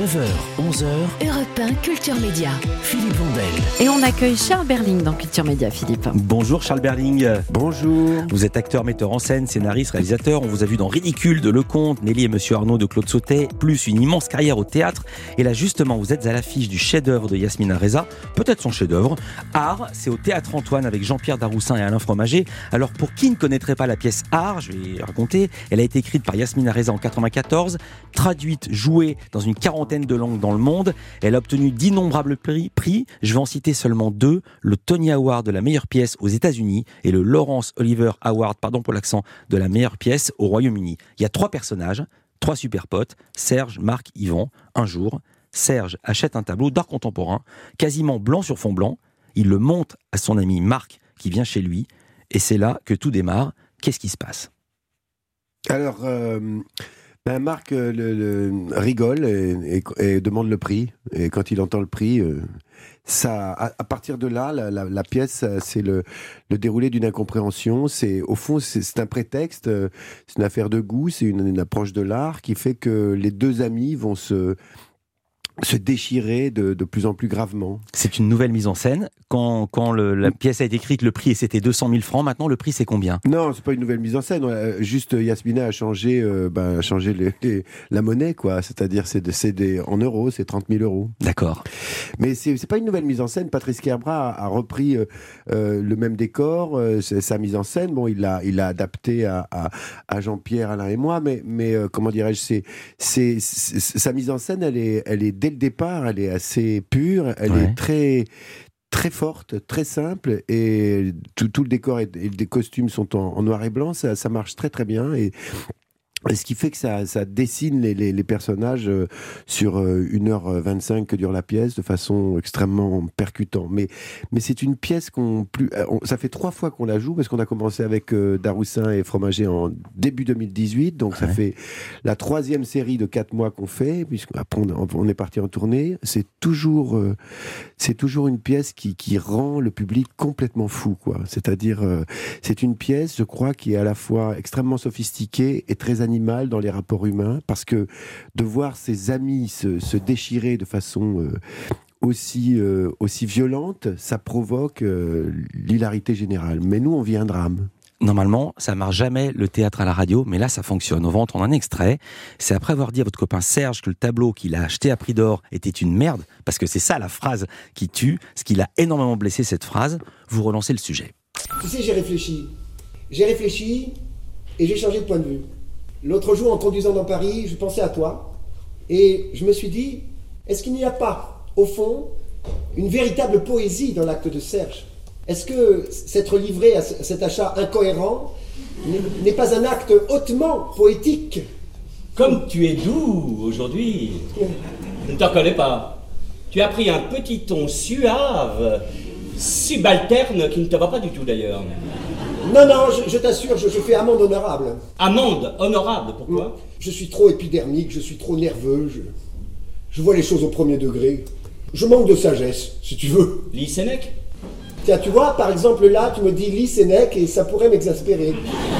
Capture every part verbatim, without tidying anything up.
neuf heures, onze heures, Europe un Culture Média. Philippe Vandel. Et on accueille Charles Berling dans Culture Média, Philippe. Bonjour Charles Berling. Bonjour. Vous êtes acteur, metteur en scène, scénariste, réalisateur. On vous a vu dans Ridicule de Lecomte, Nelly et Monsieur Arnaud de Claude Sautet, plus une immense carrière au théâtre. Et là justement, vous êtes à l'affiche du chef-d'œuvre de Yasmina Reza, peut-être son chef-d'œuvre. Art, c'est au Théâtre Antoine avec Jean-Pierre Daroussin et Alain Fromager. Alors pour qui ne connaîtrait pas la pièce Art, je vais raconter, elle a été écrite par Yasmina Reza en quatre-vingt-quatorze, traduite, jouée dans une quarantaine de langues dans le monde. Elle a obtenu d'innombrables prix, prix. Je vais en citer seulement deux, le Tony Award de la meilleure pièce aux États-Unis et le Laurence Olivier Award, pardon pour l'accent, de la meilleure pièce au Royaume-Uni. Il y a trois personnages, trois super potes, Serge, Marc, Yvan. Un jour, Serge achète un tableau d'art contemporain, quasiment blanc sur fond blanc. Il le montre à son ami Marc qui vient chez lui et c'est là que tout démarre. Qu'est-ce qui se passe ? Alors, euh, ben Marc euh, le, le, rigole et, et, et demande le prix. Et quand il entend le prix, euh, ça, à, à partir de là, la, la, la pièce, c'est le, le déroulé d'une incompréhension. C'est, au fond, c'est, c'est un prétexte, c'est une affaire de goût, c'est une, une approche de l'art qui fait que les deux amis vont se... se déchirer de, de plus en plus gravement. C'est une nouvelle mise en scène. Quand, quand le, la pièce a été écrite, le prix c'était deux cent mille francs. Maintenant, le prix c'est combien ? Non, c'est pas une nouvelle mise en scène. Juste Yasmina a changé, euh, ben, a changé les, les, la monnaie, quoi. C'est-à-dire, c'est, de, c'est des, en euros, c'est trente mille euros. D'accord. Mais c'est, c'est pas une nouvelle mise en scène. Patrice Kerbra a, a repris euh, euh, le même décor, euh, sa mise en scène. Bon, il l'a, il l'a adapté à, à, à Jean-Pierre, Alain et moi. Mais, mais euh, comment dirais-je, c'est, c'est, c'est, sa mise en scène, elle est, elle est dès le départ, elle est assez pure, elle ouais. est très, très forte, très simple, et tout, tout le décor et, et les costumes sont en, en noir et blanc, ça, ça marche très très bien, et Et ce qui fait que ça, ça dessine les, les, les personnages euh, sur euh, une heure vingt-cinq que dure la pièce de façon extrêmement percutante. Mais, mais c'est une pièce qu'on plus, on, ça fait trois fois qu'on la joue parce qu'on a commencé avec euh, Daroussin et Fromager en début deux mille dix-huit. Donc ouais. Ça fait la troisième série de quatre mois qu'on fait, puisqu'après on, on est parti en tournée. C'est toujours, euh, c'est toujours une pièce qui, qui rend le public complètement fou, quoi. C'est-à-dire, euh, c'est une pièce, je crois, qui est à la fois extrêmement sophistiquée et très animée dans les rapports humains, parce que de voir ses amis se, se déchirer de façon euh, aussi, euh, aussi violente, ça provoque euh, l'hilarité générale. Mais nous, on vit un drame. Normalement, ça marche jamais le théâtre à la radio, mais là, ça fonctionne. On va entendre un extrait. C'est après avoir dit à votre copain Serge que le tableau qu'il a acheté à prix d'or était une merde, parce que c'est ça la phrase qui tue, ce qui l'a énormément blessé, cette phrase. Vous relancez le sujet. Tu sais, j'ai réfléchi. J'ai réfléchi et j'ai changé de point de vue. L'autre jour, en conduisant dans Paris, je pensais à toi et je me suis dit, est-ce qu'il n'y a pas, au fond, une véritable poésie dans l'acte de Serge ? Est-ce que s'être livré à cet achat incohérent n'est pas un acte hautement poétique ? Comme tu es doux aujourd'hui, je ne te reconnais pas. Tu as pris un petit ton suave, subalterne, qui ne te va pas du tout d'ailleurs. Non, non, je, je t'assure, je, je fais amende honorable. Amende honorable, pourquoi ? Je suis trop épidermique, je suis trop nerveux, je, je vois les choses au premier degré. Je manque de sagesse, si tu veux. Lis Sénèque ? Tiens, tu vois, par exemple, là, tu me dis lis Sénèque et ça pourrait m'exaspérer.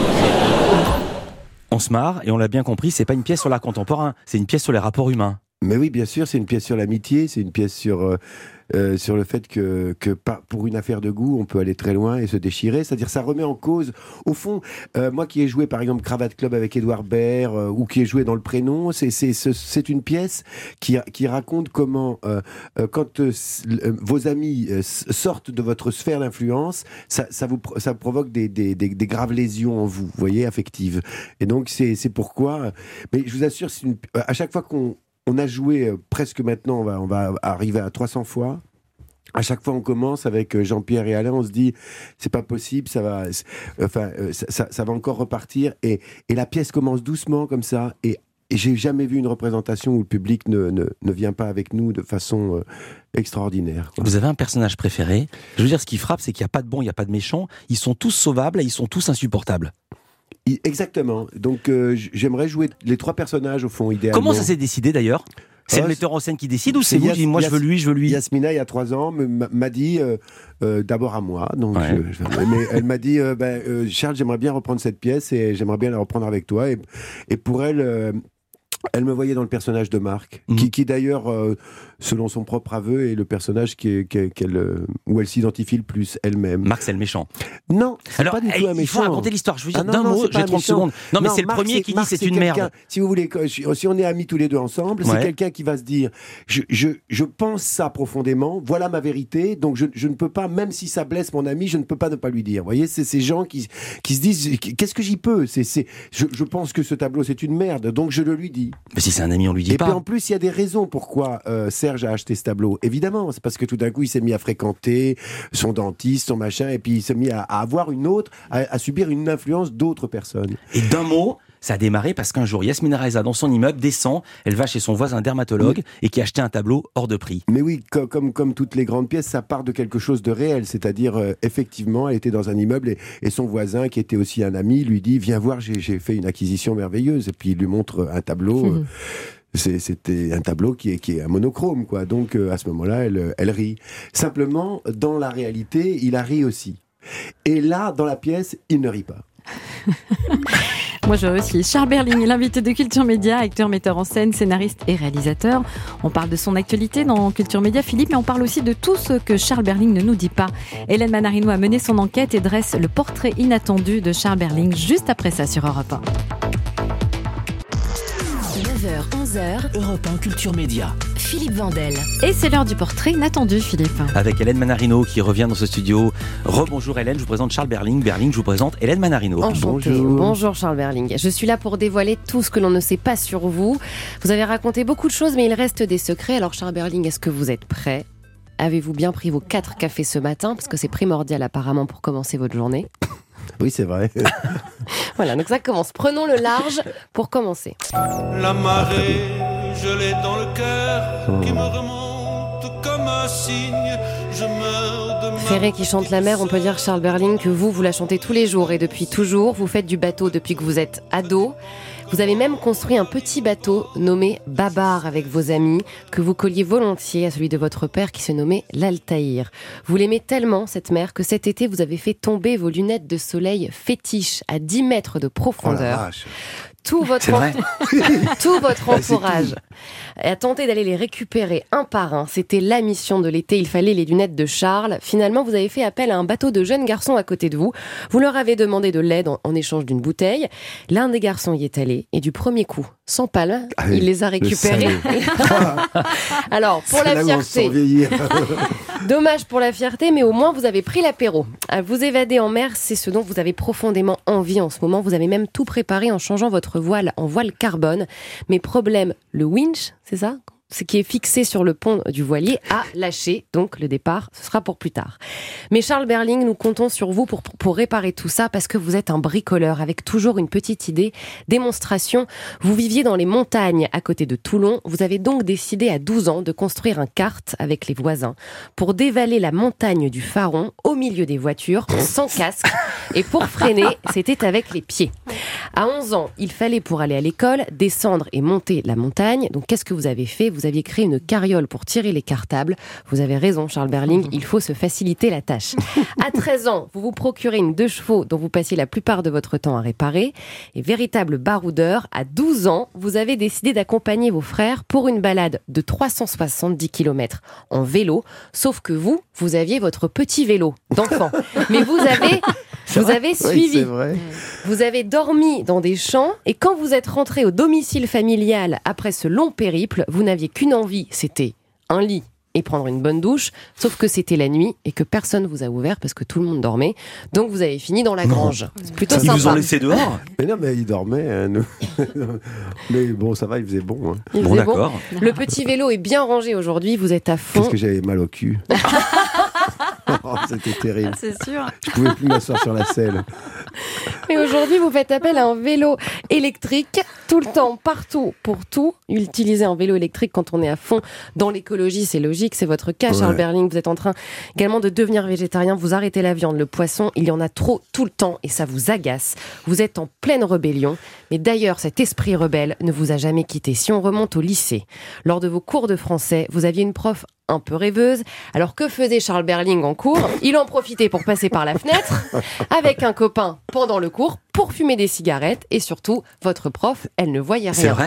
On se marre, et on l'a bien compris, c'est pas une pièce sur l'art contemporain, c'est une pièce sur les rapports humains. Mais oui, bien sûr, c'est une pièce sur l'amitié, c'est une pièce sur, euh, euh, sur le fait que, que par, pour une affaire de goût, on peut aller très loin et se déchirer. C'est-à-dire, ça remet en cause, au fond, euh, moi qui ai joué par exemple Cravate Club avec Édouard Baird, euh, ou qui ai joué dans Le Prénom, c'est, c'est, c'est, c'est une pièce qui, qui raconte comment, euh, euh, quand euh, vos amis euh, sortent de votre sphère d'influence, ça, ça, vous, ça provoque des, des, des, des graves lésions en vous, vous voyez, affectives. Et donc, c'est, c'est pourquoi, mais je vous assure, c'est une, à chaque fois qu'on On a joué euh, presque maintenant, on va, on va arriver à trois cents fois. À chaque fois, on commence avec Jean-Pierre et Alain, on se dit, c'est pas possible, ça va, enfin, ça, ça, ça va encore repartir. Et, et la pièce commence doucement comme ça. Et, et j'ai jamais vu une représentation où le public ne, ne, ne vient pas avec nous de façon euh, extraordinaire, quoi. Vous avez un personnage préféré ? Je veux dire, ce qui frappe, c'est qu'il n'y a pas de bons, il n'y a pas de méchants. Ils sont tous sauvables et ils sont tous insupportables. Exactement. Donc, euh, j'aimerais jouer les trois personnages, au fond, idéalement. Comment ça s'est décidé, d'ailleurs ? C'est oh, le metteur en scène qui décide ou c'est, c'est vous Yas, qui dites, moi Yas, je veux lui, je veux lui ? Yasmina, il y a trois ans, m'a dit, euh, euh, d'abord à moi, donc ouais. je, je, mais elle m'a dit, euh, ben, euh, Charles, j'aimerais bien reprendre cette pièce et j'aimerais bien la reprendre avec toi. Et, et pour elle, euh, Elle me voyait dans le personnage de Marc, Mmh. qui, qui d'ailleurs, euh, selon son propre aveu, est le personnage qui est, qui est- qu'elle, euh, où elle s'identifie le plus elle-même. Marc, c'est le méchant. Non, c'est Alors, pas du eh, tout un il méchant. faut raconter l'histoire. Je veux dire, Ah non, d'un non, mot, c'est pas j'ai un trente méchant. secondes. Non, mais c'est le Marc, premier qui dit Marc, c'est une quelqu'un- merde. Si vous voulez, que- si on est amis tous les deux ensemble, Ouais. c'est quelqu'un qui va se dire je, je, je pense ça profondément, voilà ma vérité, donc je, je ne peux pas, même si ça blesse mon ami, je ne peux pas ne pas lui dire. Vous voyez, c'est ces gens qui, qui se disent qu'est-ce que j'y peux c'est, c'est, je, je pense que ce tableau c'est une merde, donc je le lui dis. Mais si c'est un ami, on lui dit Et pas. puis en plus, il y a des raisons pourquoi euh, Serge a acheté ce tableau. Évidemment, c'est parce que tout d'un coup, il s'est mis à fréquenter son dentiste, son machin, et puis il s'est mis à, à avoir une autre, à, à subir une influence d'autres personnes. Et d'un mot, ça a démarré parce qu'un jour, Yasmina Reza, dans son immeuble, descend, elle va chez son voisin dermatologue et qui a acheté un tableau hors de prix. Mais oui, co- comme, comme toutes les grandes pièces, ça part de quelque chose de réel. C'est-à-dire, euh, effectivement, elle était dans un immeuble et, et son voisin, qui était aussi un ami, lui dit « Viens voir, j'ai, j'ai fait une acquisition merveilleuse. » Et puis il lui montre un tableau. euh, c'est- c'était un tableau qui est, qui est un monochrome, quoi. Donc, euh, à ce moment-là, elle, elle rit. Simplement, dans la réalité, il a ri aussi. Et là, dans la pièce, il ne rit pas. Moi, je aussi. Charles Berling, l'invité de Culture Média, acteur, metteur en scène, scénariste et réalisateur. On parle de son actualité dans Culture Média, Philippe, mais on parle aussi de tout ce que Charles Berling ne nous dit pas. Hélène Manarino a mené son enquête et dresse le portrait inattendu de Charles Berling juste après ça sur Europe un. neuf heures, onze heures, Europe un Culture Média. Philippe Vandel. Et c'est l'heure du portrait inattendu, Philippe. Avec Hélène Manarino qui revient dans ce studio. Rebonjour Hélène, je vous présente Charles Berling. Berling, je vous présente Hélène Manarino. Enchantée. Bonjour. Bonjour Charles Berling. Je suis là pour dévoiler tout ce que l'on ne sait pas sur vous. Vous avez raconté beaucoup de choses, mais il reste des secrets. Alors Charles Berling, est-ce que vous êtes prêt ? Avez-vous bien pris vos quatre cafés ce matin ? Parce que c'est primordial apparemment pour commencer votre journée. Oui, c'est vrai. Voilà, donc ça commence. Prenons le large pour commencer. La marée, je l'ai dans le cœur, qui me remonte comme un cygne. Je meurs de ma... Ferré qui chante la mer, on peut dire Charles Berling que vous, vous la chantez tous les jours et depuis toujours. Vous faites du bateau depuis que vous êtes ado. Vous avez même construit un petit bateau nommé Babar avec vos amis, que vous colliez volontiers à celui de votre père qui se nommait l'Altaïr. Vous l'aimez tellement, cette mer, que cet été, vous avez fait tomber vos lunettes de soleil fétiches à dix mètres de Oh la profondeur. vache. Tout votre, C'est vrai. tout votre Bah, c'est entourage a tenté d'aller les récupérer un par un. C'était la mission de l'été. Il fallait les lunettes de Charles. Finalement, vous avez fait appel à un bateau de jeunes garçons à côté de vous. Vous leur avez demandé de l'aide en, en échange d'une bouteille. L'un des garçons y est allé et du premier coup, sans palme, Ah oui, il les a récupérés. Alors, pour C'est la là où on se sent fierté, vieillir. dommage pour la fierté, mais au moins vous avez pris l'apéro. À vous évader en mer, c'est ce dont vous avez profondément envie en ce moment. Vous avez même tout préparé en changeant votre voile en voile carbone. Mais problème, le winch, c'est ça ? Ce qui est fixé sur le pont du voilier a lâché, donc le départ, ce sera pour plus tard. Mais Charles Berling, nous comptons sur vous pour, pour réparer tout ça parce que vous êtes un bricoleur avec toujours une petite idée, démonstration. Vous viviez dans les montagnes à côté de Toulon. Vous avez donc décidé à douze ans de construire un kart avec les voisins pour dévaler la montagne du Faron au milieu des voitures, sans casque. Et pour freiner, c'était avec les pieds. À onze ans, il fallait pour aller à l'école descendre et monter la montagne. Donc qu'est-ce que vous avez fait ? Vous aviez créé une carriole pour tirer les cartables. Vous avez raison, Charles Berling, il faut se faciliter la tâche. À treize ans, vous vous procurez une deux chevaux dont vous passiez la plupart de votre temps à réparer. Et véritable baroudeur, à douze ans, vous avez décidé d'accompagner vos frères pour une balade de trois cent soixante-dix kilomètres en vélo. Sauf que vous, vous aviez votre petit vélo d'enfant. Mais vous avez... Vous avez Oui, suivi, c'est vrai. vous avez dormi dans des champs et quand vous êtes rentré au domicile familial après ce long périple, vous n'aviez qu'une envie, c'était un lit et prendre une bonne douche, sauf que c'était la nuit et que personne vous a ouvert parce que tout le monde dormait. Donc vous avez fini dans la grange. C'est plutôt Ils vous ont sympa. laissé dehors. Mais non, mais il dormait. Hein, nous. Mais bon, ça va, il faisait bon. Hein. Il Bon, faisait d'accord. Le petit vélo est bien rangé aujourd'hui, vous êtes à fond. Qu'est-ce que j'avais mal au cul. Oh, c'était terrible. C'est sûr. Je pouvais plus m'asseoir sur la selle. Et aujourd'hui, vous faites appel à un vélo électrique, tout le temps, partout, pour tout. Utiliser un vélo électrique quand on est à fond dans l'écologie, c'est logique, c'est votre cas, Charles Ouais. Berling. Vous êtes en train également de devenir végétarien, vous arrêtez la viande, le poisson, il y en a trop tout le temps et ça vous agace. Vous êtes en pleine rébellion. Mais d'ailleurs, cet esprit rebelle ne vous a jamais quitté. Si on remonte au lycée, lors de vos cours de français, vous aviez une prof un peu rêveuse. Alors que faisait Charles Berling en cours ? Il en profitait pour passer par la fenêtre avec un copain pendant le cours pour fumer des cigarettes et surtout, votre prof, elle ne voyait C'est rien. vrai.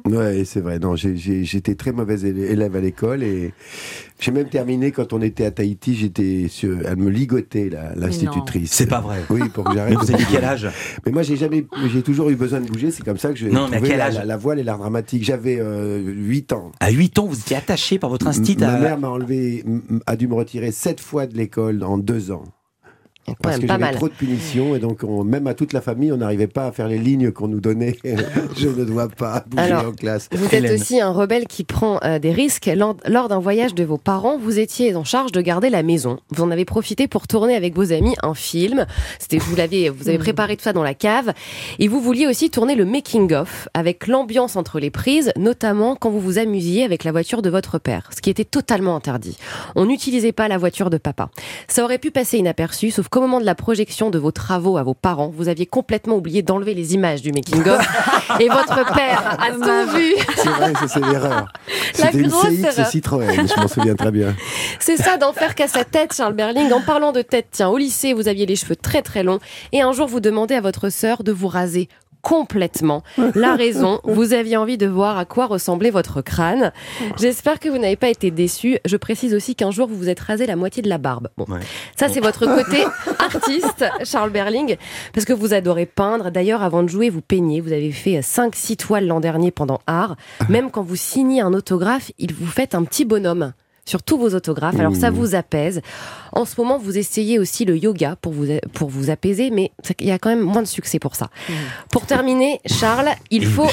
Ouais, c'est vrai. Non, j'ai, j'ai, j'étais très mauvais élève à l'école et j'ai même terminé quand on était à Tahiti. J'étais sur, elle me ligotait la, l'institutrice. C'est pas vrai. Oui, pour que j'arrête. Mais vous avez quel âge? Mais moi, j'ai jamais, j'ai toujours eu besoin de bouger. C'est comme ça que j'ai non, mais à quel la, âge la, la voile et l'art dramatique. J'avais euh, huit ans. À huit ans, vous étiez attaché par votre instinct. Ma à... mère m'a enlevé, a dû me retirer sept fois de l'école en deux ans. Parce que pas j'avais mal. trop de punitions et donc on, même à toute la famille, on n'arrivait pas à faire les lignes qu'on nous donnait. Je ne dois pas bouger Alors, en classe. Vous êtes Hélène. aussi un rebelle qui prend euh, des risques. Lors, lors d'un voyage de vos parents, vous étiez en charge de garder la maison. Vous en avez profité pour tourner avec vos amis un film. C'était, vous l'aviez, vous avez préparé tout ça dans la cave. Et vous vouliez aussi tourner le making-of avec l'ambiance entre les prises, notamment quand vous vous amusiez avec la voiture de votre père, ce qui était totalement interdit. On n'utilisait pas la voiture de papa. Ça aurait pu passer inaperçu, sauf qu'au moment de la projection de vos travaux à vos parents, vous aviez complètement oublié d'enlever les images du making-of et votre père a tout vu. C'est vrai, ça, c'est l'erreur. La C'était une grosse C X erreur. Citroën, je m'en souviens très bien. C'est ça, d'en faire qu'à sa tête, Charles Berling. En parlant de tête, tiens, au lycée, vous aviez les cheveux très très longs et un jour vous demandez à votre sœur de vous raser complètement. La raison, vous aviez envie de voir à quoi ressemblait votre crâne. J'espère que vous n'avez pas été déçus. Je précise aussi qu'un jour, vous vous êtes rasé la moitié de la barbe. Bon, Ouais. ça c'est votre côté artiste, Charles Berling, parce que vous adorez peindre. D'ailleurs, avant de jouer, vous peignez. Vous avez fait cinq six toiles l'an dernier pendant Art. Même quand vous signez un autographe, il vous fait un petit bonhomme sur tous vos autographes. Alors ça vous apaise. En ce moment, vous essayez aussi le yoga pour vous, pour vous apaiser, mais il y a quand même moins de succès pour ça. Pour terminer, Charles, il faut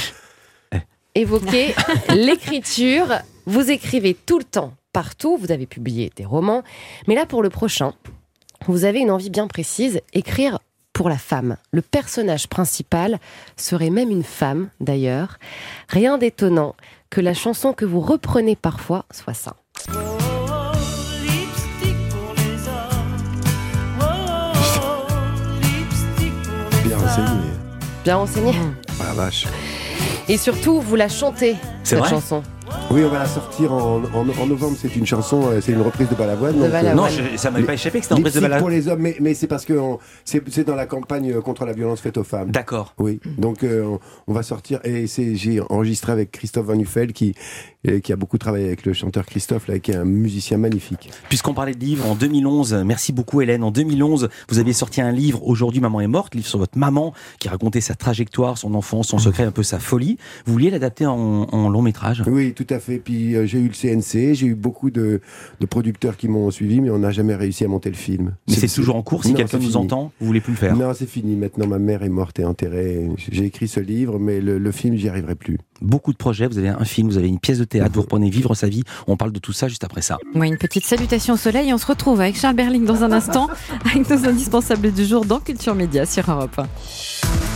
évoquer l'écriture. Vous écrivez tout le temps, partout. Vous avez publié des romans. Mais là, pour le prochain, vous avez une envie bien précise, écrire pour la femme. Le personnage principal serait même une femme, d'ailleurs. Rien d'étonnant que la chanson que vous reprenez parfois soit ça. Bien renseigné. Bien renseigné. Ah la vache. Et surtout, vous la chantez, C'est cette vrai chanson. Oui, on va la sortir en, en, en novembre. C'est une chanson, euh, c'est une reprise de Balavoine. De donc, Balavoine. Non, je- ça m'avait pas échappé que c'était en prise de Lipstick balade. pour les hommes, mais, mais c'est parce que on- c'est, c'est dans la campagne contre la violence faite aux femmes. D'accord. Oui, donc euh, on, on va sortir et c'est j'ai enregistré avec Christophe Van Nuffel qui euh, qui a beaucoup travaillé avec le chanteur Christophe là, qui est un musicien magnifique. Puisqu'on parlait de livres, en deux mille onze, merci beaucoup Hélène, en deux mille onze, vous aviez sorti un livre, Aujourd'hui maman est morte, livre sur votre maman, qui racontait sa trajectoire, son enfance, son secret, un peu sa folie. Vous vouliez l'adapter en, en long métrage? Oui, tout à fait. Puis euh, j'ai eu le C N C, j'ai eu beaucoup de, de producteurs qui m'ont suivi, mais on n'a jamais réussi à monter le film. Mais c'est toujours en cours, si Non, quelqu'un c'est nous fini. entend, vous voulez plus le faire? Non, c'est fini. Maintenant, ma mère est morte et enterrée. J'ai écrit ce livre, mais le, le film, j'y arriverai plus. Beaucoup de projets, vous avez un film, vous avez une pièce de théâtre, vous reprenez Vivre sa vie, on parle de tout ça juste après ça. Oui, une petite salutation au soleil et on se retrouve avec Charles Berling dans un instant, avec nos indispensables du jour dans Culture Média sur Europe un.